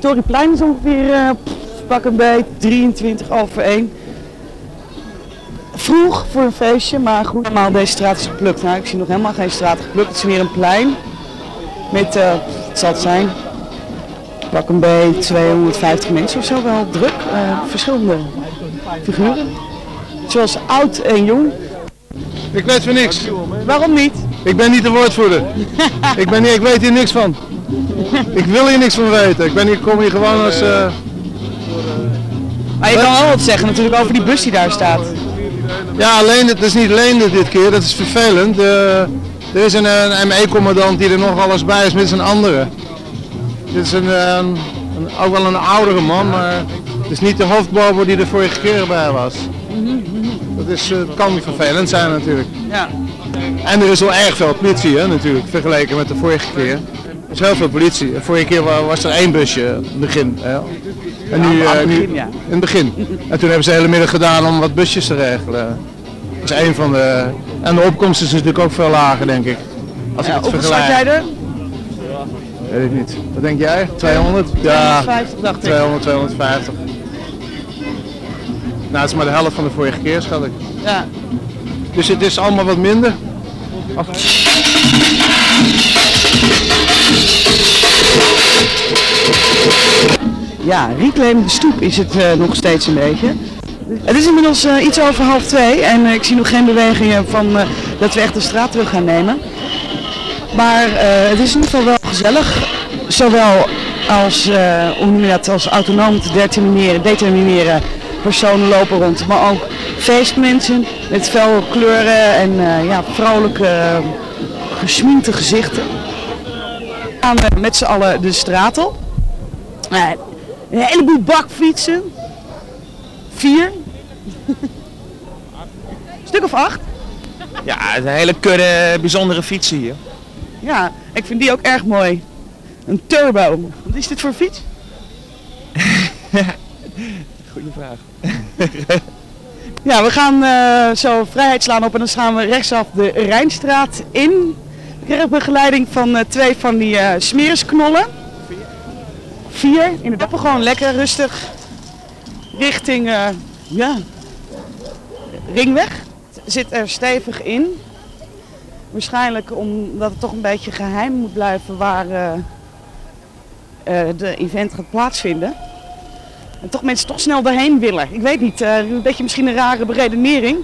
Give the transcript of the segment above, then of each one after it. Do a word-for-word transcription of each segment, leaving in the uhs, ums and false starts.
Victoriaplein is ongeveer uh, pff, pak een beetje drieëntwintig over één. Vroeg voor een feestje, maar goed, normaal deze straat is geplukt. Nou, ik zie nog helemaal geen straat geplukt. Het is meer een plein met, uh, wat zal het zijn, pak een beetje tweehonderdvijftig mensen of zo, wel druk. Uh, verschillende figuren, zoals oud en jong. Ik weet van niks. Waarom niet? Ik ben niet de woordvoerder. ik, ben niet, ik weet hier niks van. Ik wil hier niks van weten. Ik, ben hier, ik kom hier gewoon als... Uh... Maar je kan wel wat zeggen natuurlijk over die bus die daar staat. Ja, alleen, het is niet alleen dit keer, dat is vervelend. Uh, er is een, een M E-commandant die er nog alles bij is, met zijn andere. Dit is een, een, een, ook wel een oudere man, maar het is niet de hoofdbobo die er vorige keer bij was. Dat is, uh, kan niet vervelend zijn natuurlijk. Ja. En er is wel erg veel politie hè, natuurlijk, vergeleken met de vorige keer. Er is heel veel politie. De vorige keer was er één busje in het begin. Hè. En nu, uh, nu in het begin. En toen hebben ze de hele middag gedaan om wat busjes te regelen. Dat is één van de... En de opkomst is natuurlijk ook veel lager, denk ik. Als ik ja, het hoeveel vergelijk. schat jij er? Weet ik niet. Wat denk jij? tweehonderd? Ja, tweehonderdvijftig dacht ik. tweehonderd, tweehonderdvijftig. Nou, het is maar de helft van de vorige keer, schat ik. Ja. Dus het is allemaal wat minder. Af... Ja, Reclaim de Stoep is het uh, nog steeds een beetje. Het is inmiddels uh, iets over half twee en uh, ik zie nog geen bewegingen van uh, dat we echt de straat terug gaan nemen. Maar uh, het is in ieder geval wel gezellig, zowel als, uh, hoe noem je dat, als autonoom te determineren, determineren personen lopen rond, maar ook feestmensen met fel kleuren en uh, ja, vrolijke, uh, gesminkte gezichten. We gaan uh, met z'n allen de straat op. Uh, een heleboel bakfietsen. Vier. Stuk of acht. Ja, het is een hele kudde bijzondere fietsen hier. Ja, ik vind die ook erg mooi. Een turbo. Wat is dit voor fiets? Goeie vraag. Ja, we gaan uh, zo Vrijheidslaan op en dan gaan we rechtsaf de Rijnstraat in. Ik krijg begeleiding van uh, twee van die uh, smeersknollen. Vier. Inderdaad, we gewoon lekker rustig richting uh, ja, Ringweg. Het zit er stevig in. Waarschijnlijk omdat het toch een beetje geheim moet blijven waar uh, uh, de event gaat plaatsvinden. En toch mensen toch snel daarheen willen. Ik weet niet, uh, een beetje misschien een rare beredenering.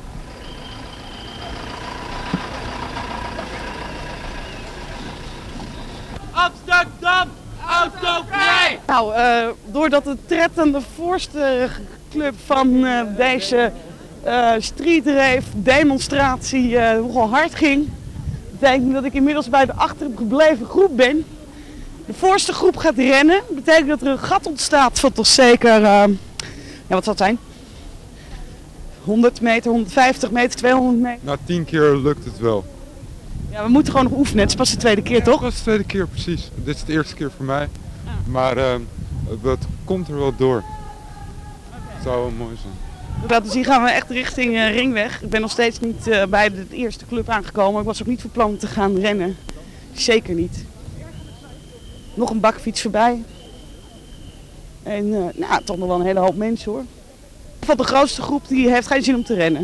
Amsterdam, autovrij! Nou, uh, doordat de tred aan de voorste club van uh, deze uh, streetrave demonstratie uh, nogal hard ging, betekent dat ik inmiddels bij de achtergebleven groep ben. De voorste groep gaat rennen, betekent dat er een gat ontstaat van toch zeker, uh, ja wat zal het zijn? honderd meter, honderdvijftig meter, tweehonderd meter. Na tien keer lukt het wel. Ja, we moeten gewoon nog oefenen, het is pas de tweede keer toch? Ja, het is de tweede keer precies. Dit is de eerste keer voor mij. Ja. Maar uh, het komt er wel door. Okay. Het zou wel mooi zijn. Dus hier gaan we echt richting uh, Ringweg. Ik ben nog steeds niet uh, bij de eerste club aangekomen. Ik was ook niet van plan te gaan rennen. Zeker niet. Nog een bakfiets voorbij. En uh, nou, toch nog wel een hele hoop mensen hoor. Van de grootste groep die heeft geen zin om te rennen.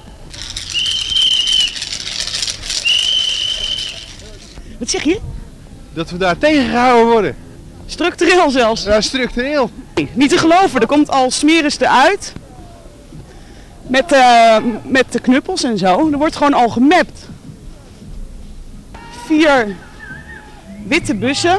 Wat zeg je? Dat we daar tegengehouden worden. Structureel zelfs. Ja, structureel. Nee, niet te geloven, er komt al smeris eruit. Met, uh, met de knuppels en zo. Er wordt gewoon al gemapt. Vier witte bussen.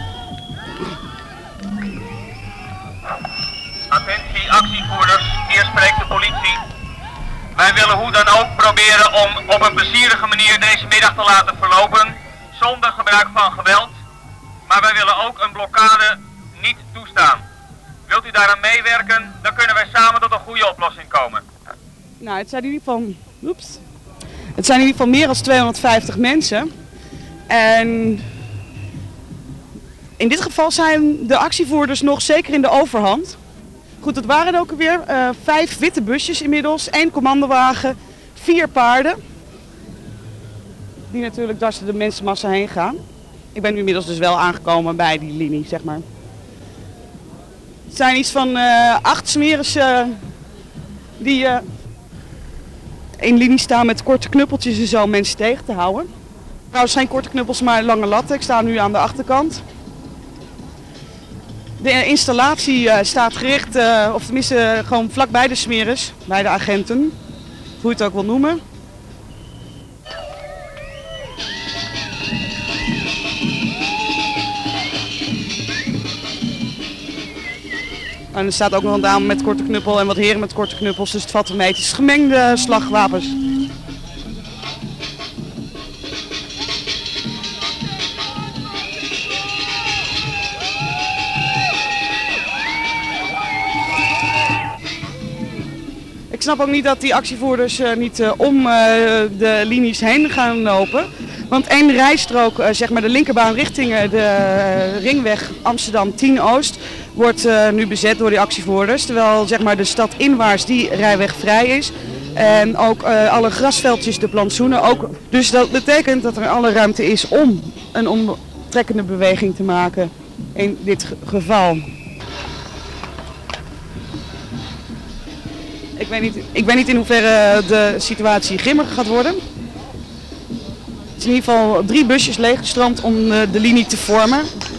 Attentie actievoerders, hier spreekt de politie. Wij willen hoe dan ook proberen om op een plezierige manier deze middag te laten verlopen. Zonder gebruik van geweld. Maar wij willen ook een blokkade niet toestaan. Wilt u daaraan meewerken, dan kunnen wij samen tot een goede oplossing komen. Nou, het zijn in ieder geval, oeps. Het zijn in ieder geval meer dan tweehonderdvijftig mensen. En in dit geval zijn de actievoerders nog zeker in de overhand. Goed, dat waren er ook alweer. Uh, vijf witte busjes inmiddels, één commandowagen, vier paarden. Die natuurlijk door de mensenmassa heen gaan. Ik ben nu inmiddels dus wel aangekomen bij die linie, zeg maar. Het zijn iets van uh, acht smeres uh, die uh, in linie staan met korte knuppeltjes en zo mensen tegen te houden. Trouwens geen korte knuppels, maar lange latten. Ik sta nu aan de achterkant. De installatie uh, staat gericht, uh, of tenminste uh, gewoon vlakbij de smeres, bij de agenten. Hoe je het ook wil noemen. En er staat ook nog een dame met korte knuppel en wat heren met korte knuppels, dus het valt ermee. Het is gemengde slagwapens. Ik snap ook niet dat die actievoerders uh, niet uh, om uh, de linies heen gaan lopen. Want één rijstrook, uh, zeg maar de linkerbaan richting uh, de uh, ringweg Amsterdam tien Oost, wordt uh, nu bezet door die actievoerders. Terwijl zeg maar, de stad inwaarts die rijweg vrij is. En ook uh, alle grasveldjes, de plantsoenen ook. Dus dat betekent dat er alle ruimte is om een omtrekkende beweging te maken in dit geval. Ik weet niet, ik weet niet in hoeverre de situatie grimmiger gaat worden. Het is in ieder geval drie busjes leeggestroomd om de linie te vormen.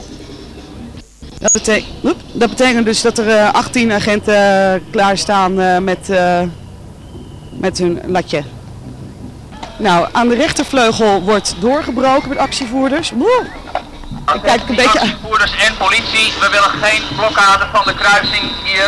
Dat betekent, dat betekent dus dat er achttien agenten klaarstaan met, uh, met hun latje. Nou, aan de rechtervleugel wordt doorgebroken met actievoerders. Woe! Ik kijk een beetje... Actievoerders en politie, we willen geen blokkade van de kruising hier.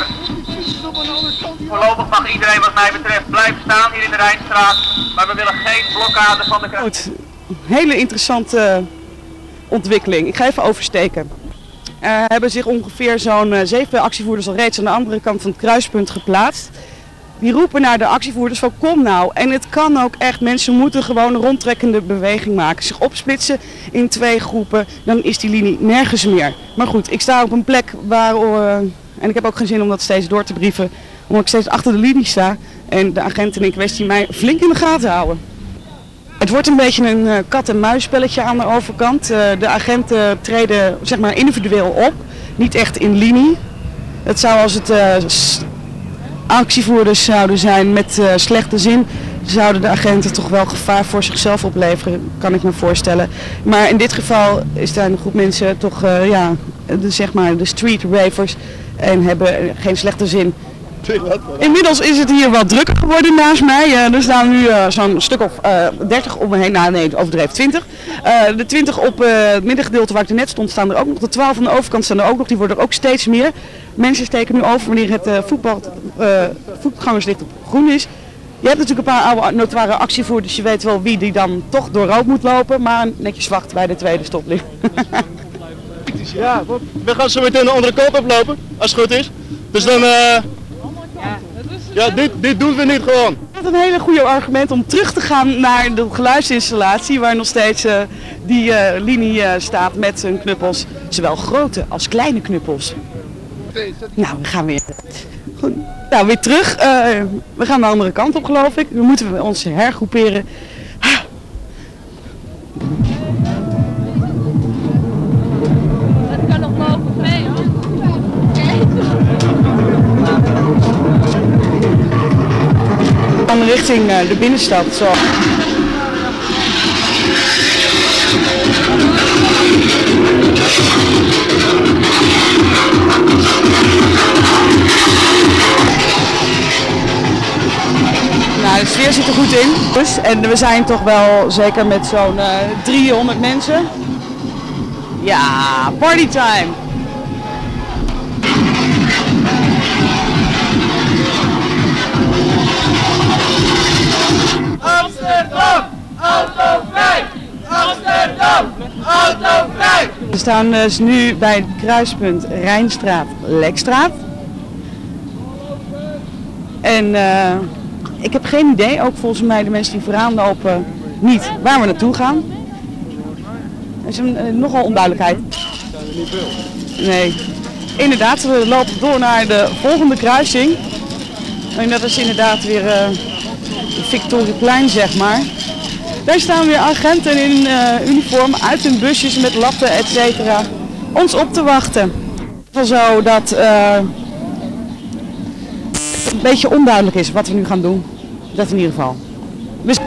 Voorlopig mag iedereen wat mij betreft blijven staan hier in de Rijnstraat, maar we willen geen blokkade van de kruising. Hele interessante ontwikkeling. Ik ga even oversteken. Er hebben zich ongeveer zo'n uh, zeven actievoerders al reeds aan de andere kant van het kruispunt geplaatst. Die roepen naar de actievoerders van kom nou. En het kan ook echt, mensen moeten gewoon een rondtrekkende beweging maken. Zich opsplitsen in twee groepen, dan is die linie nergens meer. Maar goed, ik sta op een plek waar, uh, en ik heb ook geen zin om dat steeds door te brieven, omdat ik steeds achter de linie sta en de agenten in kwestie mij flink in de gaten houden. Het wordt een beetje een uh, kat-en-muisspelletje aan de overkant. Uh, de agenten treden zeg maar individueel op, niet echt in linie. Het zou als het uh, actievoerders zouden zijn met uh, slechte zin, zouden de agenten toch wel gevaar voor zichzelf opleveren, kan ik me voorstellen. Maar in dit geval is daar een groep mensen toch, uh, ja, de, zeg maar de street ravers en hebben geen slechte zin. Inmiddels is het hier wat drukker geworden naast mij. Uh, er staan nu uh, zo'n stuk of uh, dertig om me heen. Nou nee, overdreven twintig. Uh, de twintig op uh, het middengedeelte waar ik er net stond staan er ook nog. De twaalf aan de overkant staan er ook nog. Die worden er ook steeds meer. Mensen steken nu over wanneer het uh, voetbal, uh, voetgangerslicht op groen is. Je hebt natuurlijk een paar oude notoire actievoerders. Je weet wel wie die dan toch door rood moet lopen. Maar netjes wacht bij de tweede stoplicht. Ja, we gaan zo meteen de andere kant oplopen. Als het goed is. Dus dan... Uh... Ja, dit, dit doen we niet gewoon. Dat is een hele goede argument om terug te gaan naar de geluidsinstallatie waar nog steeds uh, die uh, linie uh, staat met hun knuppels. Zowel grote als kleine knuppels. Nou, we gaan weer, goed. Nou, weer terug. Uh, we gaan de andere kant op geloof ik. We moeten ons hergroeperen. Het kan nog lopen mee hoor. Dan richting uh, de binnenstad. Zo. Nou, de sfeer zit er goed in. Dus, en we zijn toch wel zeker met zo'n uh, driehonderd mensen. Ja, partytime! Amsterdam, autovrij! Amsterdam, autovrij! We staan dus nu bij het kruispunt Rijnstraat-Lekstraat. En uh, ik heb geen idee, ook volgens mij de mensen die vooraan lopen, niet waar we naartoe gaan. Er is een, uh, nogal onduidelijkheid. Nee, inderdaad, we lopen door naar de volgende kruising. En dat is inderdaad weer uh, Victoriaplein, zeg maar. Daar staan weer agenten in uh, uniform uit hun busjes met latten, et cetera, ons op te wachten. wel zo dat uh, het een beetje onduidelijk is wat we nu gaan doen. Dat in ieder geval. Dus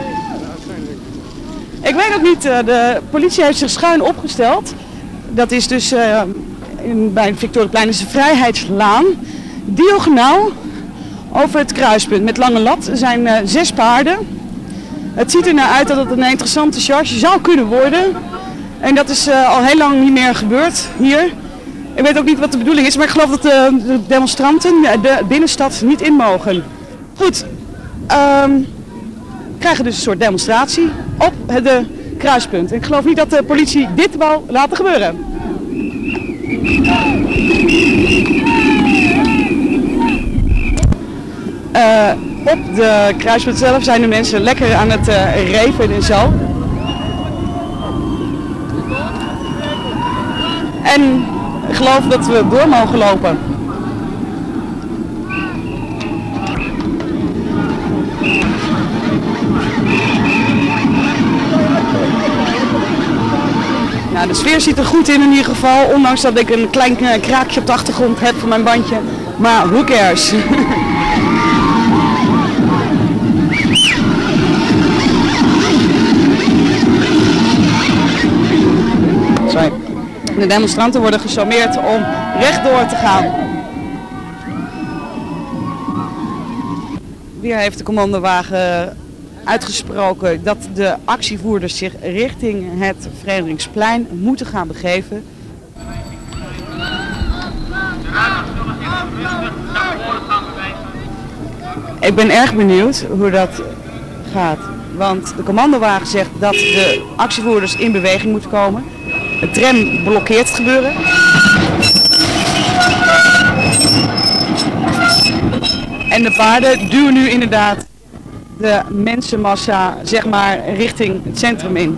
ik weet ook niet, uh, de politie heeft zich schuin opgesteld. Dat is dus uh, in, bij het Victoriaplein is de Vrijheidslaan. Diagonaal over het kruispunt met lange lat. Er zijn uh, zes paarden. Het ziet er naar uit dat het een interessante charge zou kunnen worden. En dat is uh, al heel lang niet meer gebeurd hier. Ik weet ook niet wat de bedoeling is, maar ik geloof dat de, de demonstranten de binnenstad niet in mogen. Goed, um, we krijgen dus een soort demonstratie op het kruispunt. Ik geloof niet dat de politie dit wou laten gebeuren. Uh, op de kruispunt zelf zijn de mensen lekker aan het uh, reven en zo. En ik geloof dat we door mogen lopen. Nou, de sfeer zit er goed in in ieder geval, ondanks dat ik een klein kraakje op de achtergrond heb van mijn bandje. Maar who cares? Sorry. De demonstranten worden gesommeerd om rechtdoor te gaan. Weer heeft de commandowagen uitgesproken dat de actievoerders zich richting het Vrederingsplein moeten gaan begeven. Ik ben erg benieuwd hoe dat gaat, want de commandowagen zegt dat de actievoerders in beweging moeten komen. De tram blokkeert het gebeuren. En de paarden duwen nu inderdaad de mensenmassa, zeg maar, richting het centrum in.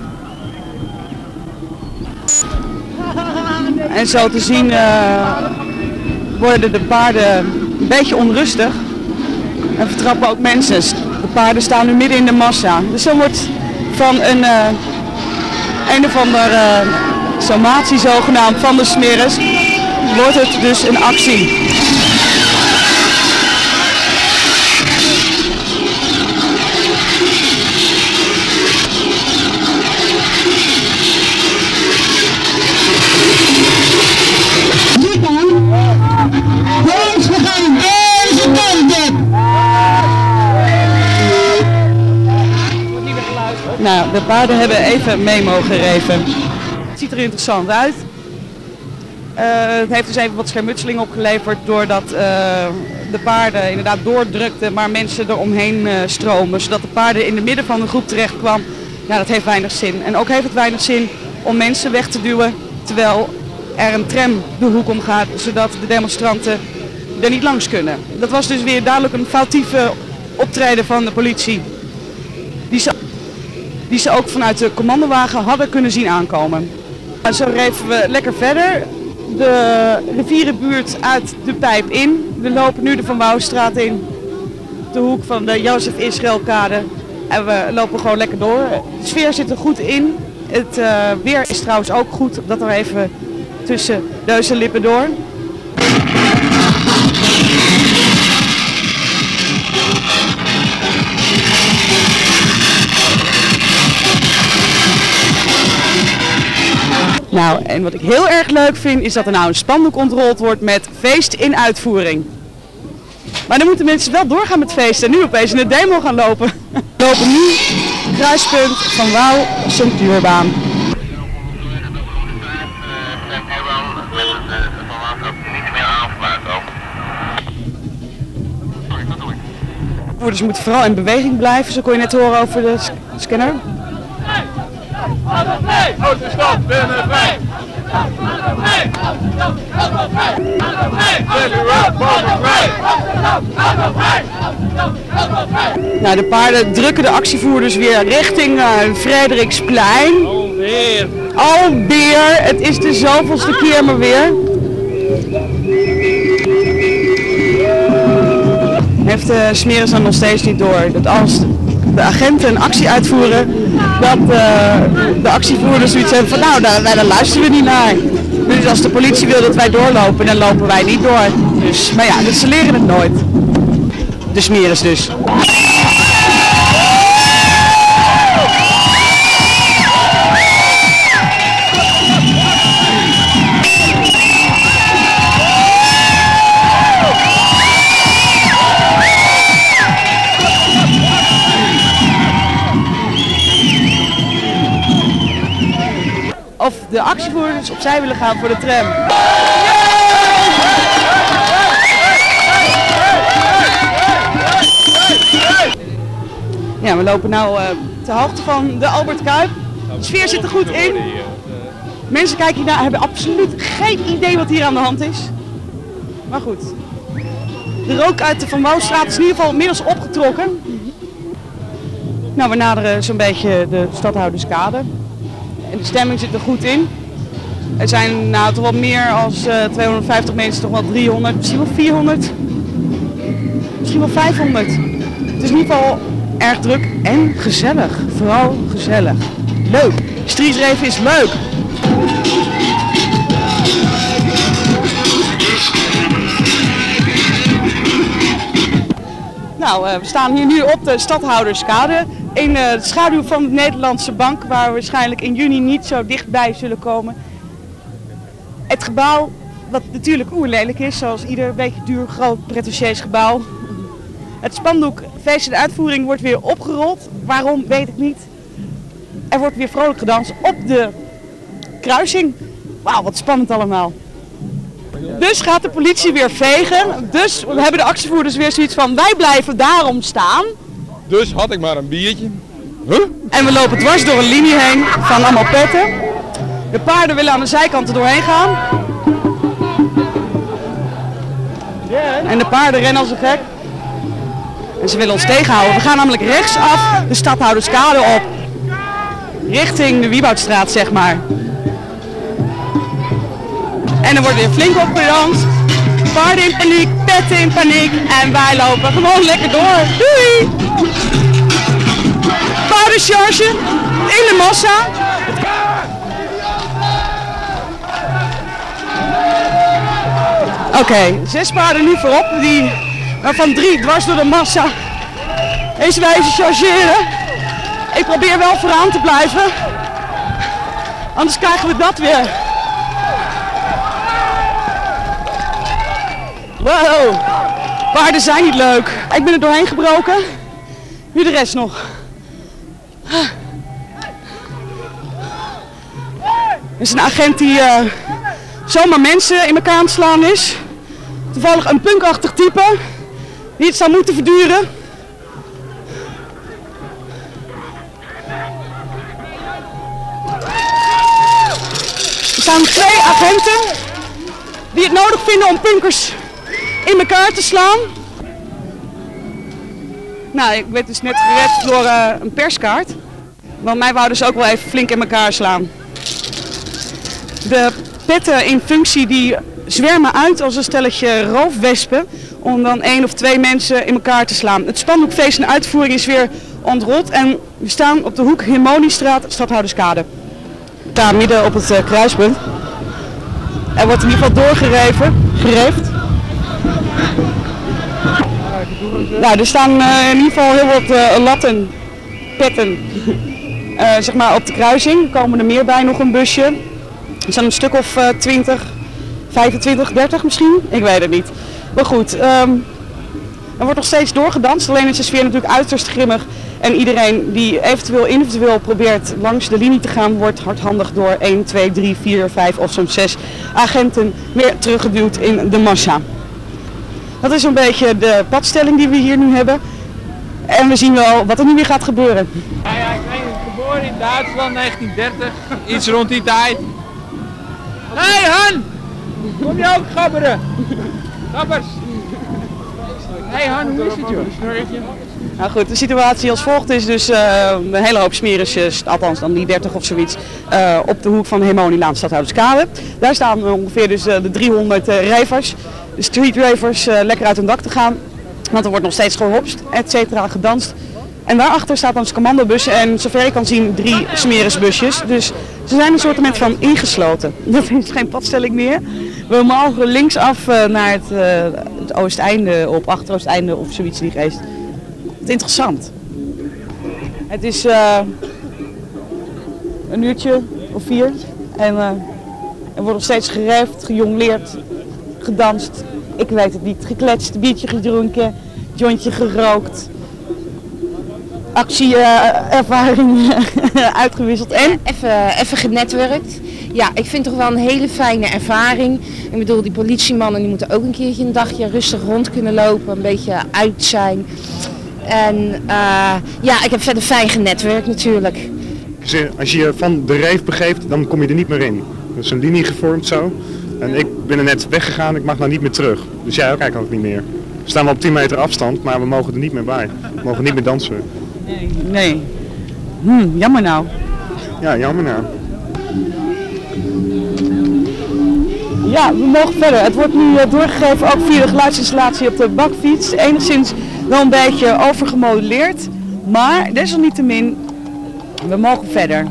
En zo te zien uh, worden de paarden een beetje onrustig en vertrappen ook mensen. De paarden staan nu midden in de massa. Dus dan wordt van een uh, een of andere uh, sommatie zogenaamd van de smeres, wordt het dus een actie. Jongens, we gaan deze kant op! Nou, de paarden hebben even mee mogen reven. Het ziet er interessant uit. Uh, het heeft dus even wat schermutseling opgeleverd doordat uh, de paarden inderdaad doordrukten, maar mensen er omheen uh, stromen. Zodat de paarden in het midden van de groep terecht kwam. Ja, dat heeft weinig zin. En ook heeft het weinig zin om mensen weg te duwen terwijl er een tram de hoek om gaat, zodat de demonstranten er niet langs kunnen. Dat was dus weer duidelijk een foutieve optreden van de politie. Die ze, die ze ook vanuit de commandowagen hadden kunnen zien aankomen. En zo reven we lekker verder. De rivierenbuurt uit de Pijp in. We lopen nu de Van Wouwstraat in. De hoek van de Jozef Israëlkade. En we lopen gewoon lekker door. De sfeer zit er goed in. Het uh, weer is trouwens ook goed. Dat er even tussen neus en lippen door. Nou, en wat ik heel erg leuk vind is dat er nou een spandoek ontrold wordt met feest in uitvoering. Maar dan moeten mensen wel doorgaan met feesten en nu opeens in de demo gaan lopen. We lopen nu kruispunt Van Wouw Centuurbaan. Voerders moeten vooral in beweging blijven, zo kon je net horen over de scanner. Autostop binnen vrij! Nou, de paarden drukken de actievoerders weer richting uh, Frederiksplein. Alweer! Alweer! Het is de zoveelste keer maar weer. Heeft de Smeres dan nog steeds niet door dat als de agenten een actie uitvoeren, dat uh, de actievoerders zoiets hebben van nou, daar, daar luisteren we niet naar. Dus Dus als de politie wil dat wij doorlopen, dan lopen wij niet door. Dus, maar ja, dus ze leren het nooit. De smeris dus. Of de actievoerders opzij willen gaan voor de tram. Ja, we lopen nu uh, ter hoogte van de Albert Kuip. De sfeer zit er goed in. Mensen kijken hiernaar, hebben absoluut geen idee wat hier aan de hand is. Maar goed. De rook uit de Van Wouwstraat is in ieder geval inmiddels opgetrokken. Nou, we naderen zo'n beetje de Stadhouderskade. En de stemming zit er goed in. Er zijn nou toch wel meer dan uh, tweehonderdvijftig mensen, toch wel driehonderd, misschien wel vierhonderd. Misschien wel vijfhonderd. Het is in ieder geval erg druk en gezellig. Vooral gezellig. Leuk. Streetraven is leuk. Nou, uh, we staan hier nu op de Stadhouderskade. In uh, de schaduw van de Nederlandse Bank, waar we waarschijnlijk in juni niet zo dichtbij zullen komen. Het gebouw, wat natuurlijk oerlelijk is, zoals ieder beetje duur, groot, pretentieus gebouw. Het spandoek Feest en Uitvoering wordt weer opgerold. Waarom, weet ik niet. Er wordt weer vrolijk gedanst op de kruising. Wauw, wat spannend allemaal. Dus gaat de politie weer vegen. Dus hebben de actievoerders weer zoiets van, wij blijven daarom staan. Dus had ik maar een biertje. Huh? En we lopen dwars door een linie heen van allemaal petten. De paarden willen aan de zijkanten doorheen gaan. En de paarden rennen als een gek. En ze willen ons tegenhouden. We gaan namelijk rechtsaf de Stadhouderskade op. Richting de Wieboudstraat, zeg maar. En er wordt weer flink opgedanst. Paarden in paniek, petten in paniek. En wij lopen gewoon lekker door. Doei! Paardencharge in de massa. Oké, okay, zes paarden nu voorop, die, waarvan drie dwars door de massa deze wijze chargeren. Ik probeer wel vooraan te blijven, anders krijgen we dat weer. Wow, paarden zijn niet leuk. Ik ben er doorheen gebroken, nu de rest nog. Er is een agent die uh, zomaar mensen in elkaar aan het slaan is. Toevallig een punkachtig type die het zou moeten verduren. Er staan twee agenten die het nodig vinden om punkers in elkaar te slaan. Nou, ik werd dus net gered door uh, een perskaart. Want mij wouden ze ook wel even flink in elkaar slaan. De petten in functie die zwermen uit als een stelletje roofwespen om dan één of twee mensen in elkaar te slaan. Het spandoek Feest en Uitvoering is weer ontrold en we staan op de hoek Hermoniestraat, Stadhouderskade. Daar midden op het uh, kruispunt. Er wordt in ieder geval doorgereven, gereefd. Nou, er staan uh, in ieder geval heel wat uh, latten, petten, uh, zeg maar op de kruising. Er komen er meer bij, nog een busje. Er zijn een stuk of uh, twintig, vijfentwintig, dertig misschien, ik weet het niet. Maar goed, um, er wordt nog steeds doorgedanst, alleen is de sfeer natuurlijk uiterst grimmig. En iedereen die eventueel individueel probeert langs de linie te gaan, wordt hardhandig door één, twee, drie, vier, vijf of soms zes agenten weer teruggeduwd in de massa. Dat is een beetje de padstelling die we hier nu hebben. En we zien wel wat er nu weer gaat gebeuren. Ja, ja, ik ben geboren in Duitsland, negentien dertig, iets rond die tijd. Hé hey, Han! Kom je ook gabberen? Gabbers! Hé hey, Han, hoe is het joh? Nou goed, de situatie als volgt is dus uh, een hele hoop smerisjes, althans dan die dertig of zoiets, uh, op de hoek van de Hermonielaan, Stadhouderskade. Daar staan ongeveer dus uh, de driehonderd uh, ravers, de street ravers, uh, lekker uit hun dak te gaan. Want er wordt nog steeds gehopst, et cetera, gedanst. En daarachter staat ons commandobus en zover ik kan zien drie smerisbusjes. Dus ze zijn een soort van ingesloten. Dat is geen padstelling meer. We mogen linksaf uh, naar het, uh, het Oosteinde op, Achteroostende of zoiets in die geest. Het is interessant. Het is uh, een uurtje of vier en uh, er wordt nog steeds gereefd, gejongleerd, gedanst. Ik weet het niet. Gekletst, biertje gedronken, jointje gerookt. Actieervaring uh, uitgewisseld en? Even, even genetwerkt. Ja, ik vind het toch wel een hele fijne ervaring. Ik bedoel, die politiemannen die moeten ook een keertje een dagje rustig rond kunnen lopen, een beetje uit zijn. En uh, ja, ik heb verder fijn genetwerkt natuurlijk. Als je je van de reef begeeft, dan kom je er niet meer in. Er is een linie gevormd zo. En ik ben er net weggegaan, ik mag nou niet meer terug. Dus jij ook eigenlijk ook niet meer. We staan wel op tien meter afstand, maar we mogen er niet meer bij. We mogen niet meer dansen. Nee, nee. Hm, jammer nou. Ja, jammer nou. Ja, we mogen verder. Het wordt nu doorgegeven ook via de geluidsinstallatie op de bakfiets. Enigszins wel een beetje overgemodelleerd. Maar desalniettemin, we mogen verder.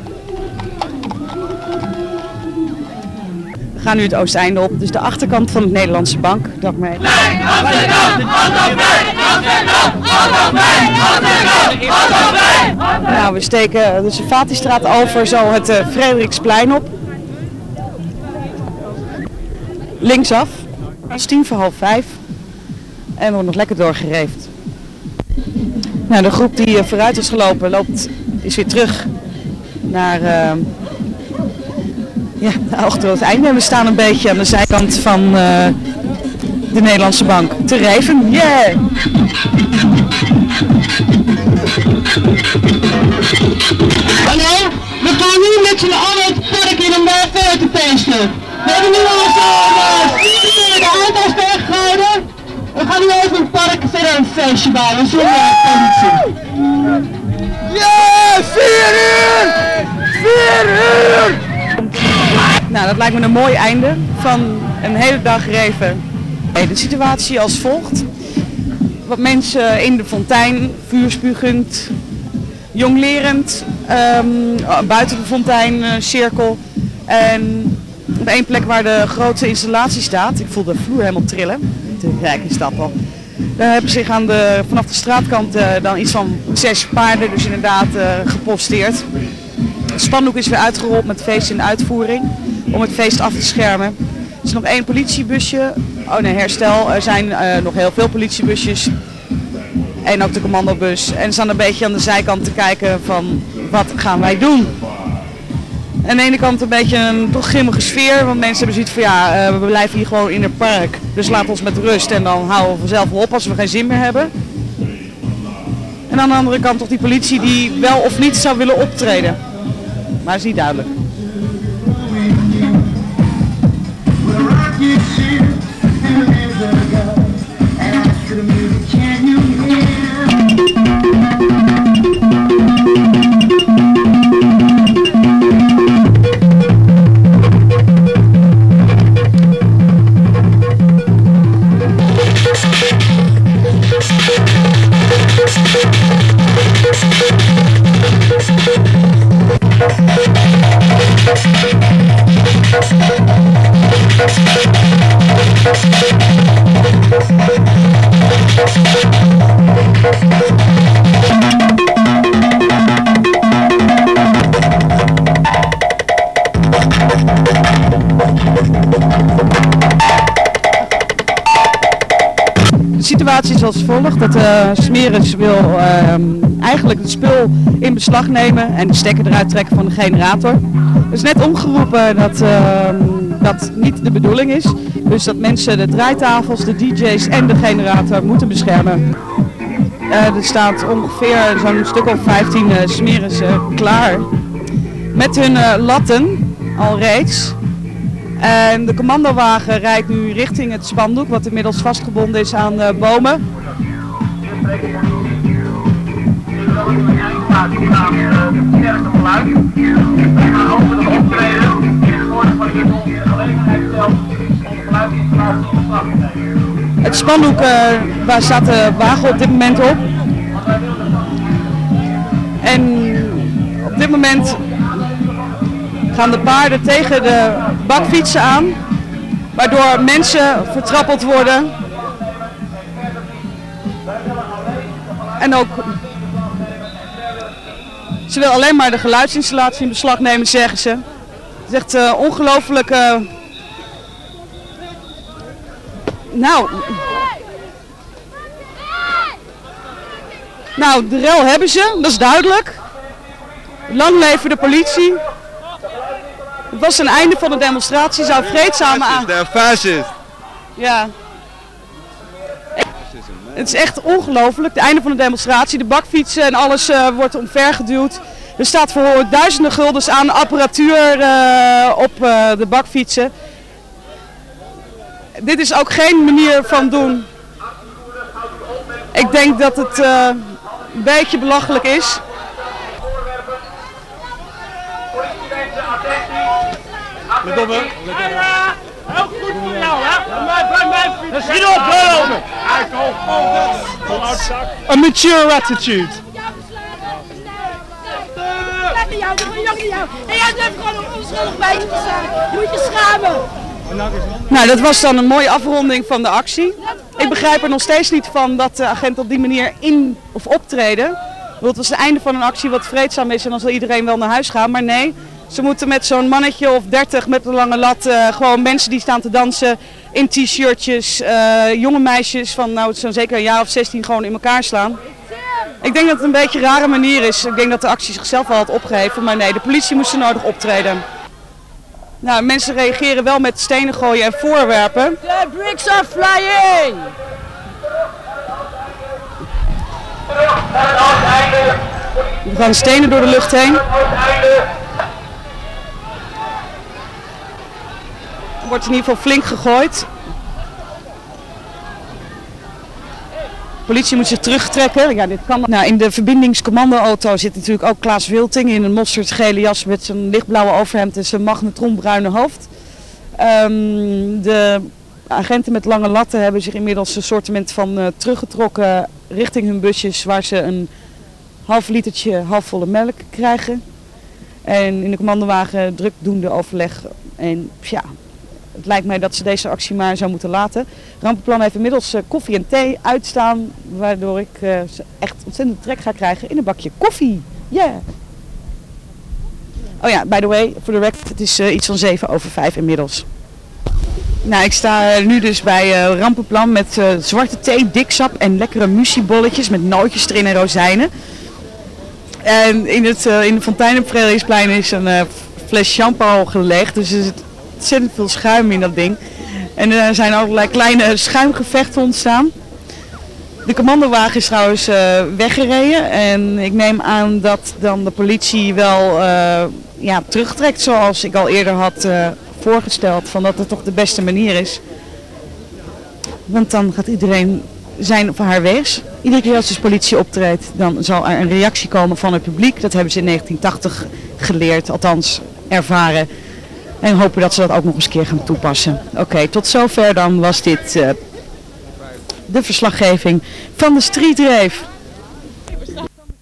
We gaan nu het Oosteinde op, dus de achterkant van de Nederlandse Bank. Dag mee. Nou, we steken de Servatiestraat over, zo het uh, Frederiksplein op. Linksaf, het is tien voor half vijf en er wordt nog lekker doorgereefd. Nou, de groep die uh, vooruit is gelopen loopt, is weer terug naar uh, ja, achter het einde. We staan een beetje aan de zijkant van uh, de Nederlandse Bank te reven. Yeah! Hallo, we gaan nu met z'n allen het park in om daar verder te feesten. We hebben nu al zo'n vier keer de auto's weggehouden. We gaan nu over het park verder een feestje bouwen zonder politie. Yeah, vier uur! vier uur! Nou, dat lijkt me een mooi einde van een hele dag reven. De situatie als volgt. Wat mensen in de fontein, vuurspugend, jonglerend, um, buiten de fontein, uh, cirkel. En op één plek waar de grote installatie staat, ik voel de vloer helemaal trillen, te rijk is dat al. Daar hebben zich aan de, vanaf de straatkant uh, dan iets van zes paarden dus inderdaad uh, geposteerd. Het spandoek is weer uitgerold met feest in uitvoering om het feest af te schermen. Er is nog één politiebusje, oh nee herstel, er zijn uh, nog heel veel politiebusjes en ook de commandobus. En ze staan een beetje aan de zijkant te kijken van wat gaan wij doen. Aan de ene kant een beetje een toch grimmige sfeer, want mensen hebben zoiets van ja, uh, we blijven hier gewoon in het park. Dus laat ons met rust en dan houden we vanzelf op als we geen zin meer hebben. En aan de andere kant toch die politie die wel of niet zou willen optreden. Maar dat is niet duidelijk. De situatie is als volgt, dat uh, Smeris wil uh, eigenlijk het spul in beslag nemen en de stekker eruit trekken van de generator. Er is net omgeroepen dat uh, dat niet de bedoeling is, dus dat mensen de draaitafels, de D J's en de generator moeten beschermen. Uh, er staat ongeveer zo'n stuk of vijftien uh, Smerissen klaar met hun uh, latten al reeds. En de commandowagen rijdt nu richting het spandoek, wat inmiddels vastgebonden is aan uh, bomen. Het spandoek, uh, waar staat de wagen op dit moment op. En op dit moment gaan de paarden tegen de bakfietsen aan, waardoor mensen vertrappeld worden. En ook, ze wil alleen maar de geluidsinstallatie in beslag nemen, zeggen ze. Het is echt uh, ongelooflijk. Uh... Nou. Nou, de rel hebben ze, dat is duidelijk. Lang leven de politie. Het was een einde van de demonstratie, zou vreedzame aan. De fascist. Ja. Het is echt ongelooflijk, het einde van de demonstratie. De bakfietsen en alles uh, wordt omvergeduwd. Er staat voor duizenden guldens aan apparatuur uh, op uh, de bakfietsen. Dit is ook geen manier van doen. Ik denk dat het uh, een beetje belachelijk is. Let op, hè? Heel goed voor jou, hè? Bij mijn fiets. Schiet op, lopen! A mature attitude. Let jou, dat wil je ook niet jou. En jij hebt gewoon een onschuldig meisje te zijn. Je moet je schamen. Nou, dat was dan een mooie afronding van de actie. Ik begrijp er nog steeds niet van dat de agenten op die manier in of optreden. Het was het einde van een actie wat vreedzaam is en dan zal iedereen wel naar huis gaan. Maar nee, ze moeten met zo'n mannetje of dertig met een lange lat, uh, gewoon mensen die staan te dansen in t-shirtjes, uh, jonge meisjes van nou zo'n zeker een jaar of zestien gewoon in elkaar slaan. Ik denk dat het een beetje een rare manier is. Ik denk dat de actie zichzelf wel had opgeheven, maar nee, de politie moest er nodig optreden. Nou, mensen reageren wel met stenen gooien en voorwerpen. The bricks are flying! Er gaan stenen door de lucht heen. Er wordt in ieder geval flink gegooid. De politie moet zich terugtrekken. Ja, dit kan. Nou, in de verbindingscommandoauto zit natuurlijk ook Klaas Wilting in een mosterdgele jas met zijn lichtblauwe overhemd en zijn magnetronbruine hoofd. Um, de agenten met lange latten hebben zich inmiddels een soortement van uh, teruggetrokken richting hun busjes waar ze een half litertje halfvolle melk krijgen. En in de commandowagen drukdoende overleg. En ja, het lijkt mij dat ze deze actie maar zou moeten laten. Rampenplan heeft inmiddels uh, koffie en thee uitstaan, waardoor ik uh, echt ontzettend trek ga krijgen in een bakje koffie. Yeah! Oh ja, by the way, voor de record, het is uh, iets van zeven over vijf inmiddels. Nou, ik sta nu dus bij uh, Rampenplan met uh, zwarte thee, diksap en lekkere musiebolletjes met nootjes erin en rozijnen. En in, het, uh, in de fontein op Frederiksplein is een uh, fles shampoo gelegd, dus er zit ontzettend veel schuim in dat ding. En er zijn allerlei kleine schuimgevechten ontstaan. De commandowagen is trouwens uh, weggereden en ik neem aan dat dan de politie wel uh, ja, terugtrekt zoals ik al eerder had uh, voorgesteld, van dat het toch de beste manier is. Want dan gaat iedereen zijn of haar wees. Iedere keer als de politie optreedt, dan zal er een reactie komen van het publiek. Dat hebben ze in negentien tachtig geleerd, althans ervaren. En hopen dat ze dat ook nog eens een keer gaan toepassen. Oké, okay, tot zover dan was dit uh, de verslaggeving van de Street Rave.